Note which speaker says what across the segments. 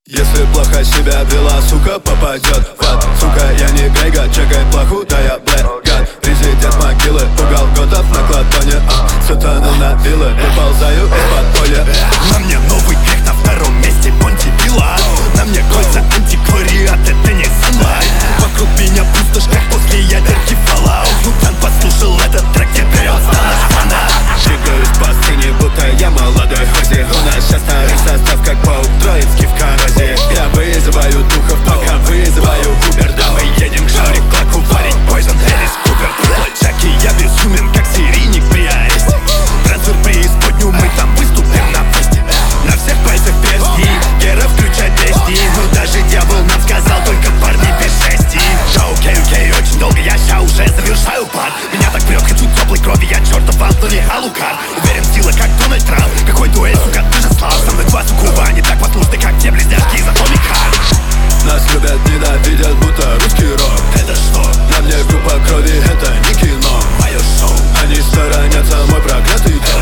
Speaker 1: Если плохо себя вела, сука, попадет в ад. Сука, я не Грейга, чекай плоху, да я блэкгад. Президент могилы, угол готов на кладоне. Сатану на вилы, выползаю из подполья.
Speaker 2: На мне новый грех, на втором месте Понти Пилат. На мне кольца антиквариат, это не sunlight. Вокруг меня пустошь, как после ядерки Fallout. Лутан послушал этот трек, теперь он стал наш фанат.
Speaker 1: Двигаюсь по сцене, будто я молодой Хози. У нас сейчас старый состав, как паук Троицкий в коррозе. Я вызываю духов, пока вызываю Убер.
Speaker 2: Да, мы едем к Шаре Клаку варить Poison Элис Купер. Джаки, я безумен, как серийник при аресте. Трансфер преисподнюю, мы там выступим на фесте. На всех пальцах перстни, Гера включать песни. Ну даже дьявол нам сказал, только парни без жести. Шоу, окей, очень долго, я ща уже завершаю план. Меня так прет, хочу теплой крови, я чертов Вант, но не Алукар. Уверен в силах, как Дональд Трамп. Какой дуэль, сука, ты же слаб. Со мной два суккуба, они так послушны, как те близняшки из Atomic Heart.
Speaker 1: Нас любят, ненавидят, будто русский рок.
Speaker 2: Это что?
Speaker 1: На мне группа крови, это не кино.
Speaker 2: Мое шоу.
Speaker 1: Они сторонятся мой проклятый дом.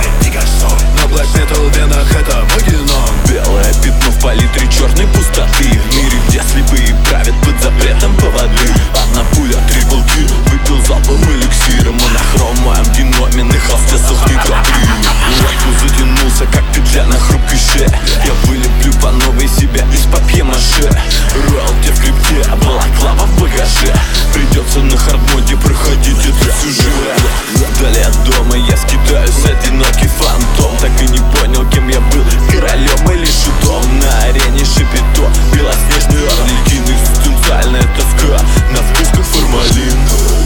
Speaker 1: Но блэк метал в венах, это мой геном.
Speaker 3: Белое пятно в палитре черной пустоты. В мире, где слепые правят под запретом поводы. Одна пуля, трипл килл, выпил залпом эликсира. Монохром в моем геноме, на холсте сохнет внутри. Лайку затянулся, как петля на хрупкой шее. Я вылеплю по новой себя из папье-маше. Роялти в крипте, а балаклава в багаже. Придется на хардмоде проходить этот сюжет. Вдали от дома я скитаюсь, одинокий фантом. Так и не понял, кем я был, королем или шутом. На арене шипито, белоснежный орликин. Экзистенциальная тоска, на вкус как формалин.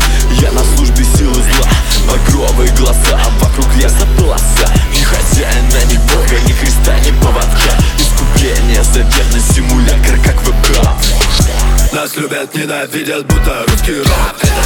Speaker 3: Я на службе силы зла, багровые глаза. Вокруг леса полоса, ни хозяина, ни бога, ни Христа, ни поводка. Искупление за верность, симулятор, как ВК.
Speaker 1: Нас любят, ненавидят, будто русский рок.